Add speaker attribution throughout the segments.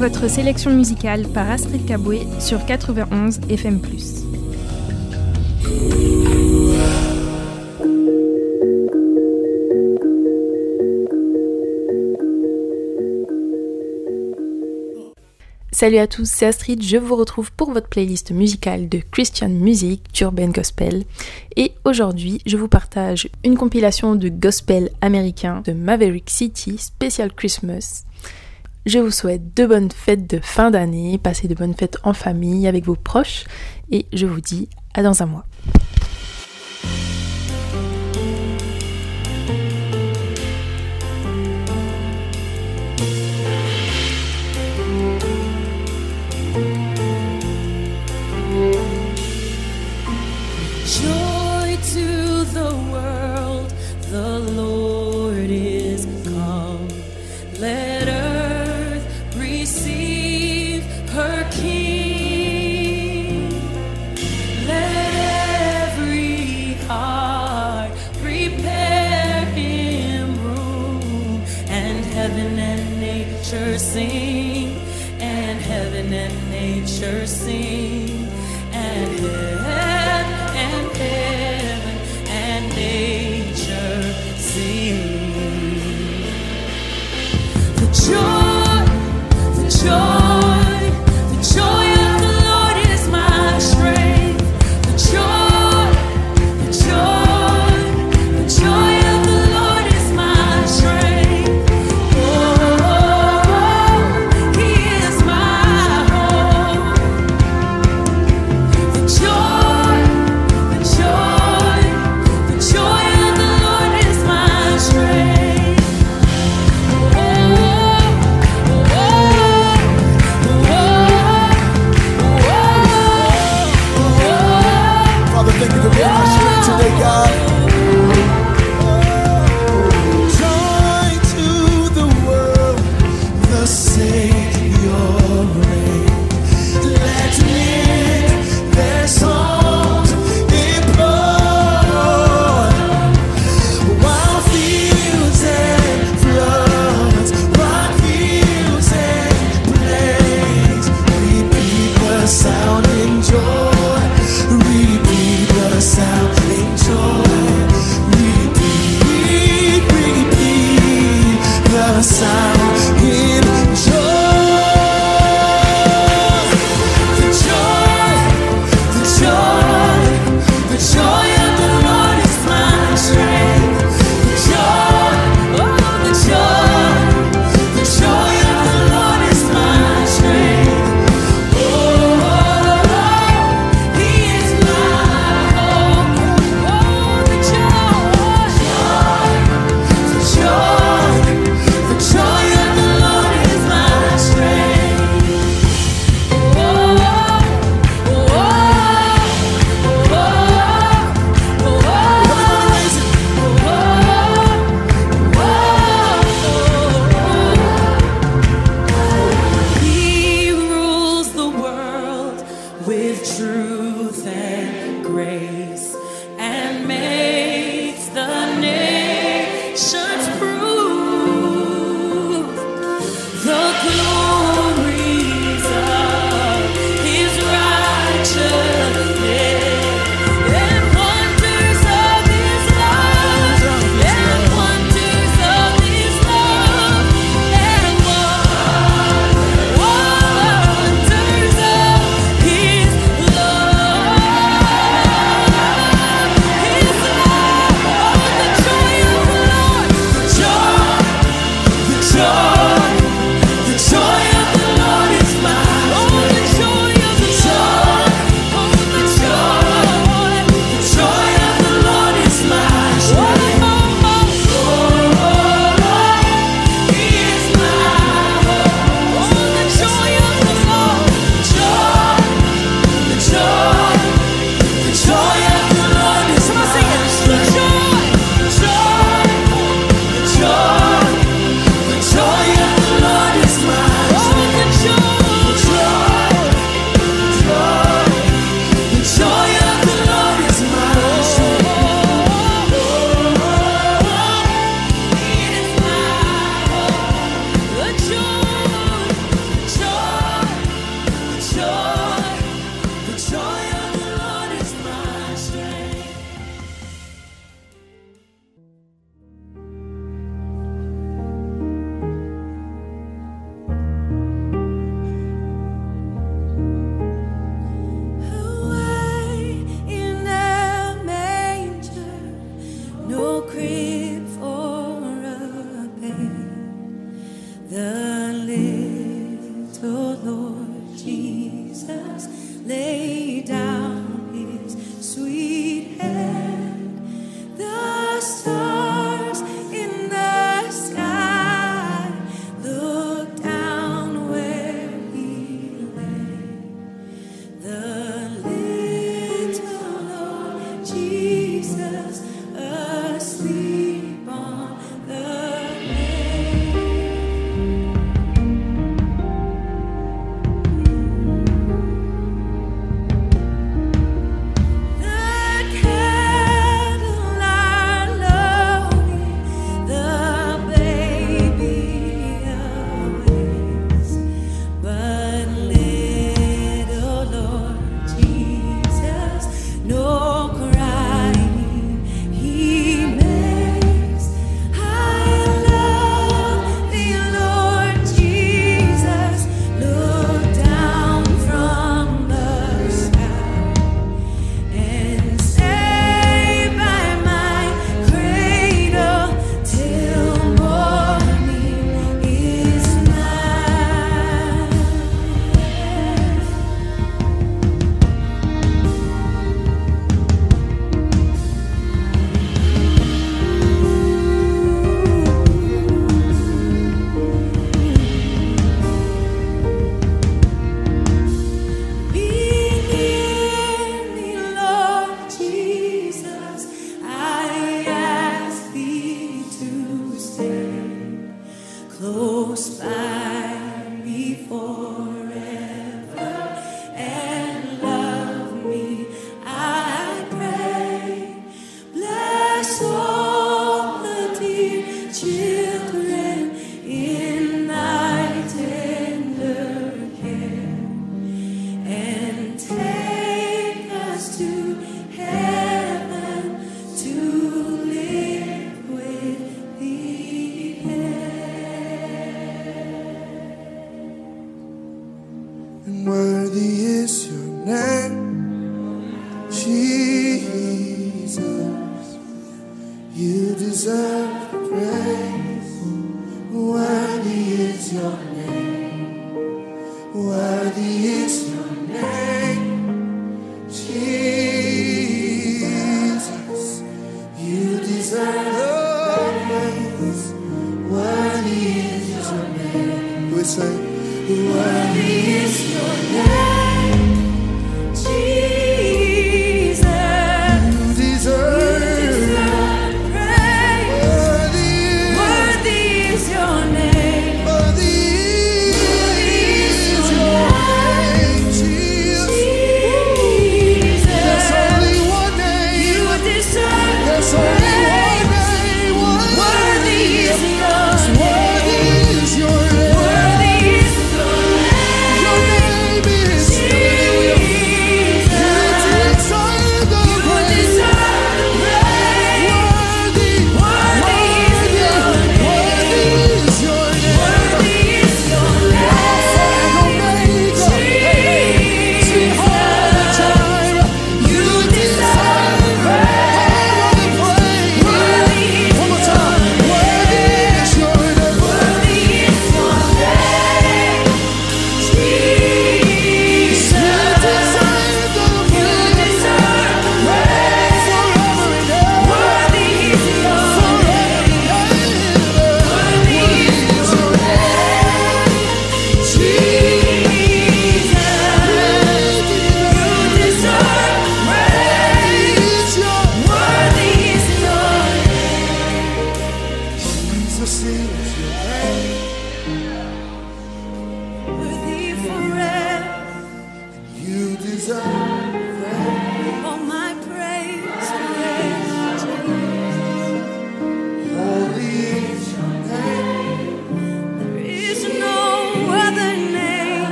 Speaker 1: votre sélection musicale par Astrid Caboué sur 91 FM+. Salut à tous, c'est Astrid, je vous retrouve pour votre playlist musicale de Christian Music, d'Urban Gospel. Et aujourd'hui, je vous partage une compilation de gospel américain de Maverick City, Special Christmas. Je vous souhaite de bonnes fêtes de fin d'année, passez de bonnes fêtes en famille, avec vos proches, et je vous dis à dans un mois.
Speaker 2: Joy to the world, the Lord is come. Let earth receive her King. Let every heart prepare him room. And heaven and nature sing, and heaven and nature sing, and heaven and nature sing. The joy of the Lord is my strength. The joy of the Lord is my strength. Oh, he is my hope. The joy of the Lord is my strength.
Speaker 3: Father, thank you for being our strength today, God. Joy to the world, the Savior reigns. Let men their songs implore, while fields and floods, rock fields and plains, repeat the sound in joy. Repeat the sound in joy. Repeat the sound in joy. The joy of the Lord is my strength. The joy of the Lord is my strength. Oh, he is my hope. Oh, the joy of the Lord is my strength. He rules the world with truth and grace, and makes the nations prove the glories of his righteousness, and wonders of his love, and wonders of his love, and wonders of his love. His love. You deserve praise. Worthy is your name. Worthy is your name, Jesus. You deserve praise. Worthy is your name. We say, worthy is your name, Jesus. You deserve.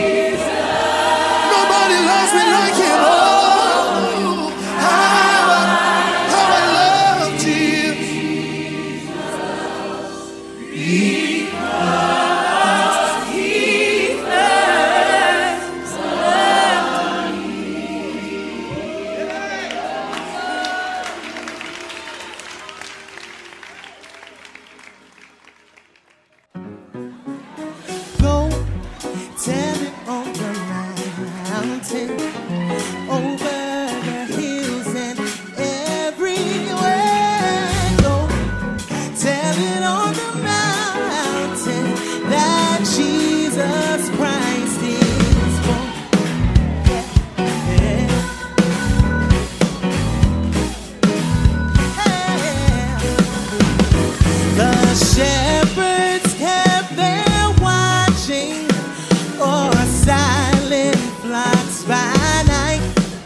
Speaker 4: Nobody loves me like him. Oh, how I
Speaker 3: mountain, over the hills and everywhere I go. Tell it on the mountain that Jesus Christ is born. Yeah. The shepherds kept their watching o'er silent flocks by night.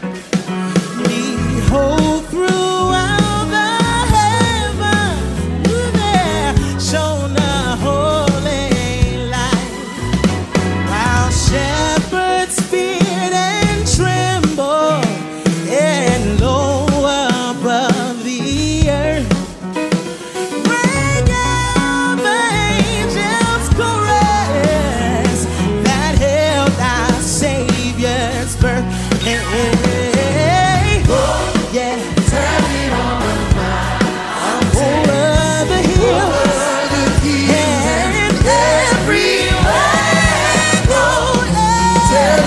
Speaker 3: Behold, throughout the heavens there shone a holy light. While shepherds feared and trembled, and low above the earth, rang out the angels' chorus that hailed our Savior's birth. Hey, hey, yeah. Over the hills and everywhere I go. That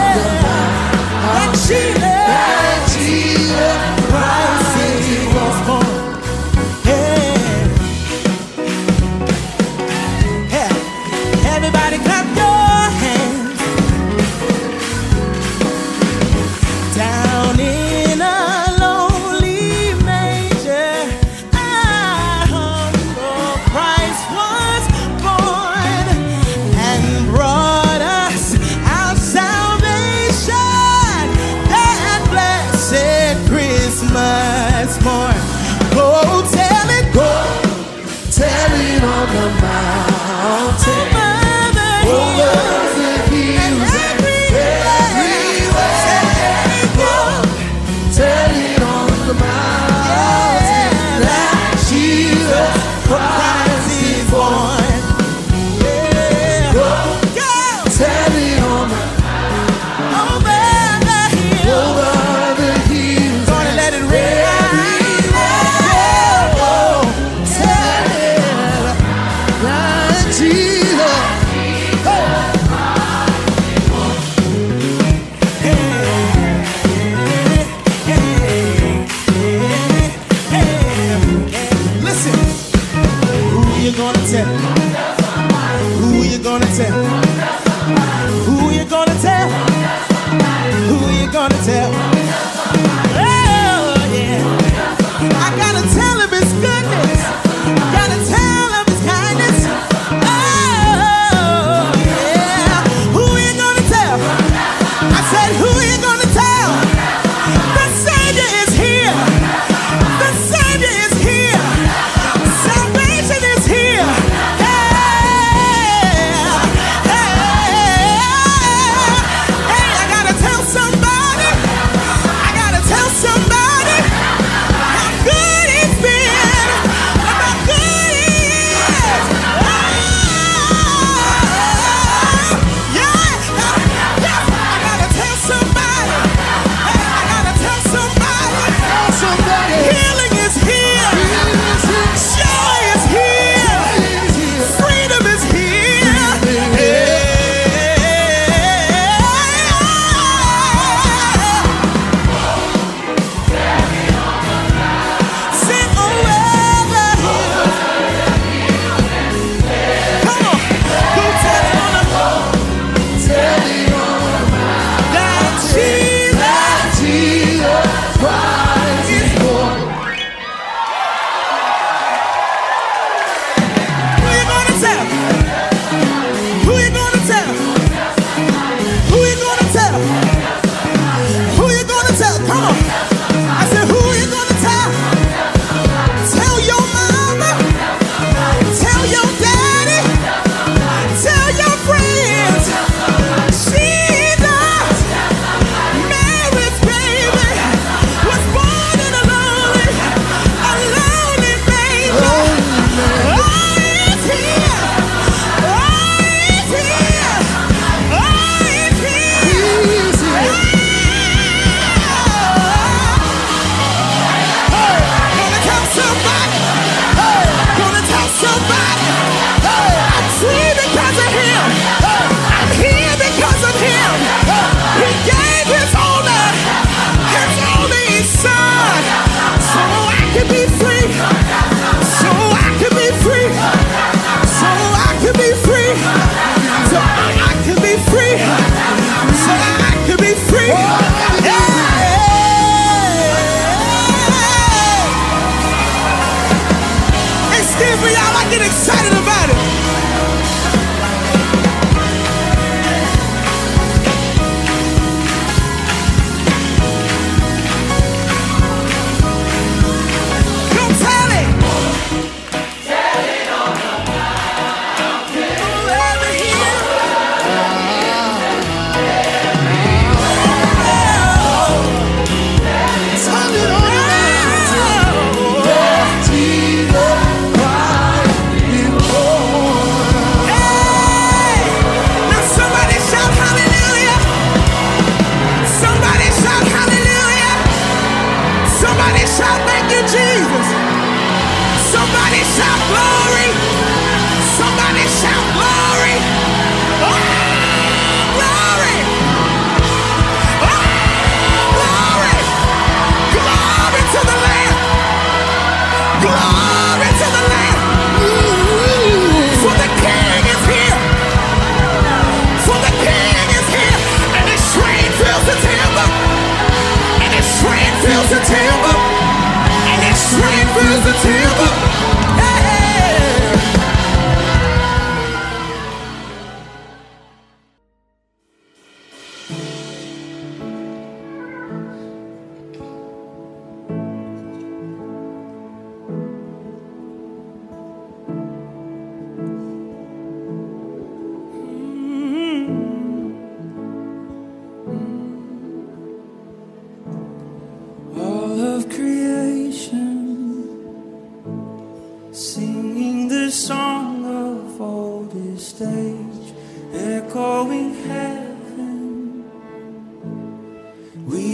Speaker 3: Jesus Christ is born. Yeah. Everybody clap your hands. Down in a lonely manger, our humble Christ was born and brought us our salvation. That blessed Christmas morn. Go tell it, go tell it on the mountain, over the hills and everywhere. Tell it on the mountain that Jesus Christ is born. Yeah. Go tell it on the over the hills. Gonna let it ring. Tell it that Jesus. Listen, who you gonna tell? Who you gonna tell? Who you gonna tell? Who you gonna tell? Oh yeah, I gotta tell him his goodness. Gotta tell him his kindness. Oh yeah, who you gonna tell? I said, who you gonna tell? The Savior is here. The Savior is here. Salvation is here. Hey, I gotta tell somebody.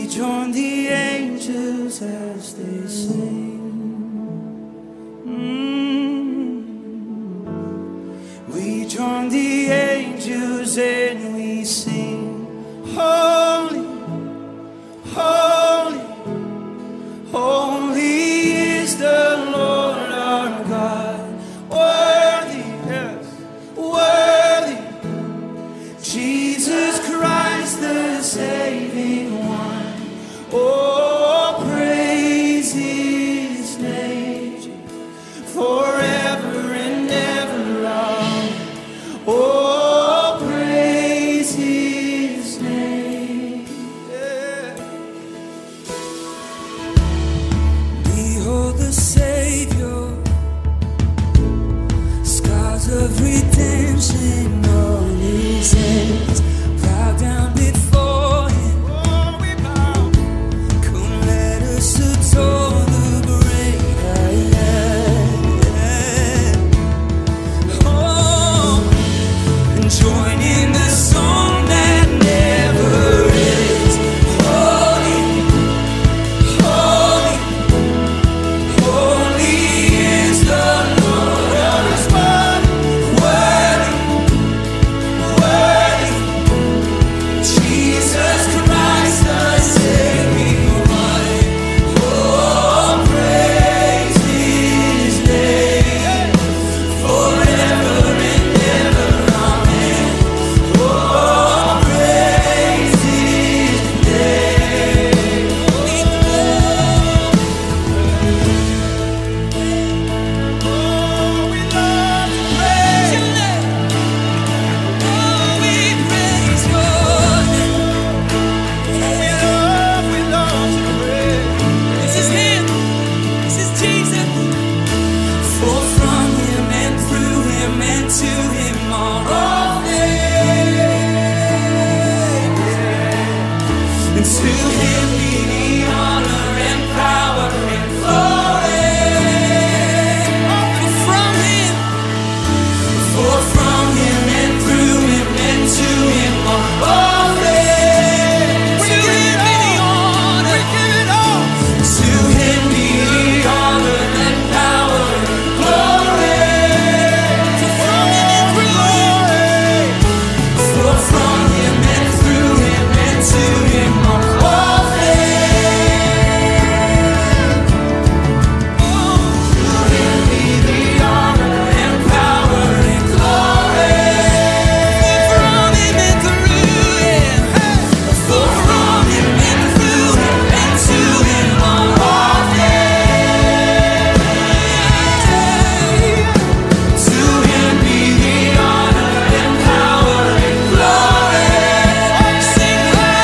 Speaker 3: join the angels as they sing. We join the angels and we sing. Holy, holy, holy is the Lord our God. Worthy, yes, worthy, Jesus Christ the saving one. Oh, praise His name forever and ever. Oh, praise His name. Yeah. Behold the Savior, scars of redemption on His hands. Bow down before Him. Oh, we bow. Come, let us adore the great I am. Oh, and join in the song that never ends. Holy, holy, holy is the Lord of His word. Worthy, worthy, Jesus Christ the saving one. Oh, praise His name forever and ever. Amen. Oh, praise His name. We love, oh, we love to praise Your name. Oh, we praise Your name. We love to praise. This is Him. This is Jesus. For from Him and through Him and to Him are all things. And to Him be the honor and power and glory. For from Him and through Him and to Him are all things. To Him be the honor. We give it all. To Him be the honor and power and glory. For from Him and through Him and to Him are all things. To Him be the honor and power and glory. For from Him and through Him. For from Him and through Him and to Him are all things. To Him be the honor and power and glory. Sing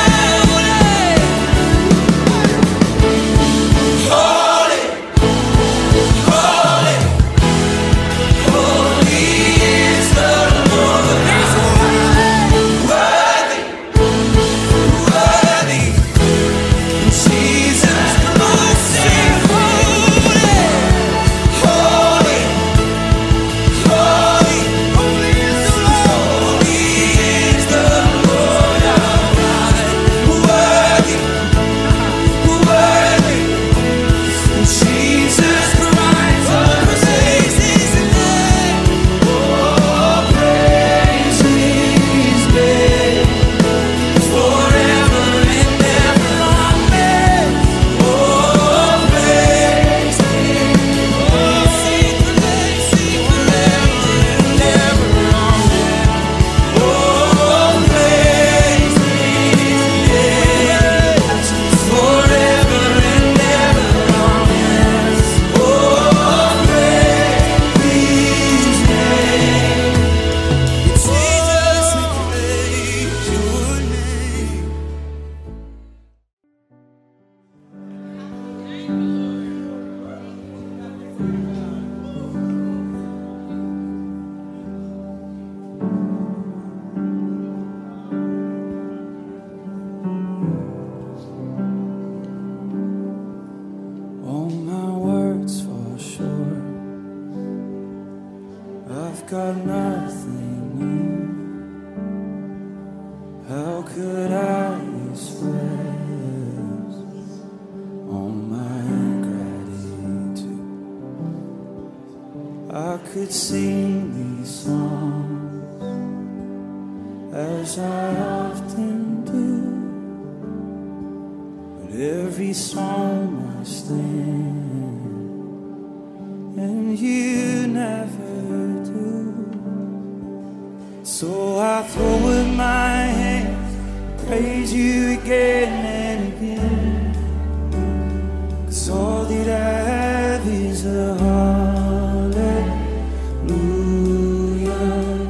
Speaker 3: holy, holy, holy is the Lord. Worthy, worthy, Jesus Christ. Sing holy, holy, holy, holy is the Lord our God. Worthy, worthy, Jesus Christ. Oh, praise His name. Oh, praise His name forever and ever. Amen. Oh, praise Him. Oh, sing praise Him forever and ever. Amen. Oh, praise His name forever and ever. Amen. Oh, praise His name. Jesus, we praise Your name. All my words fall short. I've got nothing new. How could I express could sing these songs as I often do, but every song must end, and you never do. So I throw up my hands, praise you again and again, 'cause all that I have is a hallelujah,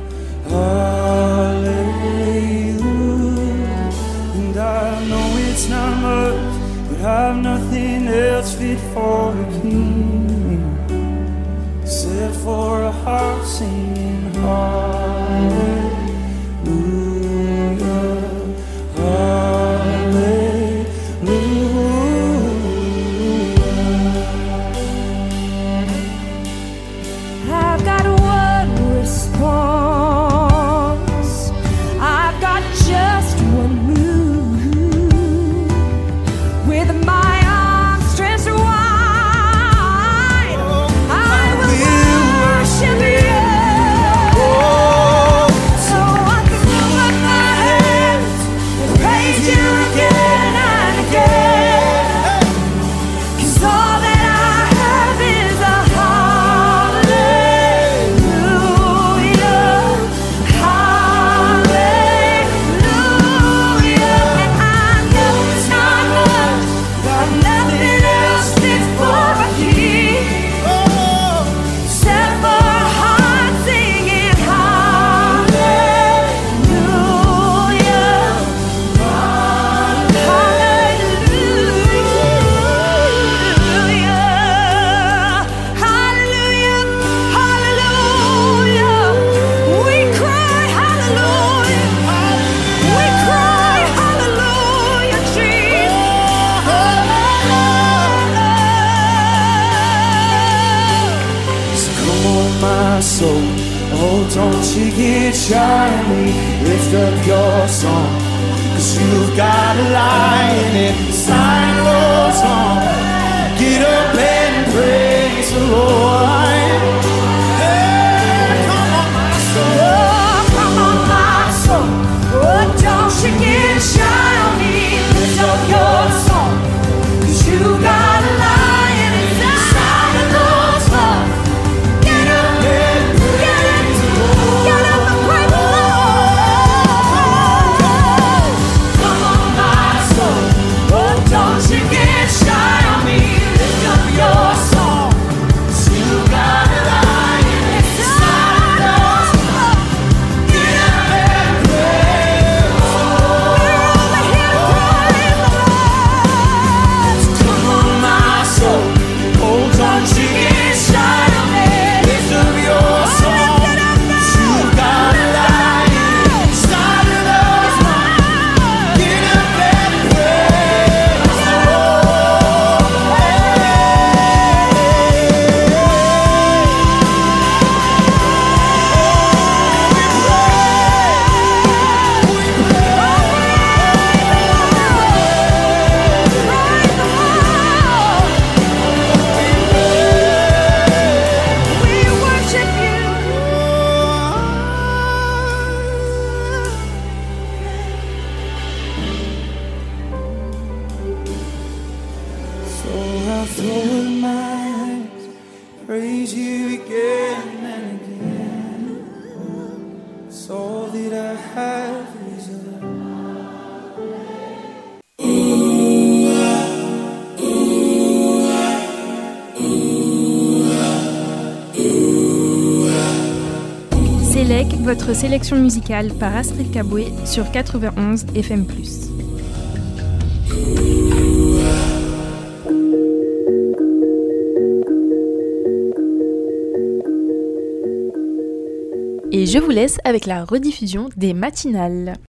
Speaker 3: hallelujah. And I know it's not much, but I've nothing else fit for a king except for a heart singing hallelujah, hallelujah.
Speaker 2: I've got one response. I've got just one move. With my arms stretched wide, I will worship you. So I throw up my hands and praise you again and again. 'Cause all that I have is a hallelujah, hallelujah. And I know it's not much, got nothing else fit for a king except for a heart singing hallelujah, hallelujah, hallelujah, hallelujah. We cry hallelujah, we cry hallelujah, Jesus.
Speaker 3: So come on, my soul, oh, don't you get shy on me. Lift up your song, 'cause you've got a lion inside your song. Get up and praise the Lord. Hey, come on, my soul.
Speaker 2: Oh, come on, my soul. Oh, don't you get shy on me. Lift up your song, 'cause you got a lion inside of those lungs. Get up, get up and praise the Lord. Come on, my soul. Oh, don't you get shy on me. Lift up your song, 'cause you got a lion inside of those lungs. Get up and praise the Lord. We're over here to praise the Lord.
Speaker 3: Come on, my soul, oh, don't you get shy on me. Lift up your song, 'cause you've got a lion inside of those lungs. Get up and praise the Lord.
Speaker 2: We worship you.
Speaker 3: So I throw up my hands, praise you again and again. It's all that I have is a
Speaker 1: Select, votre sélection musicale par Astrid Caboué sur 91 FM+. Et je vous laisse avec la rediffusion des matinales.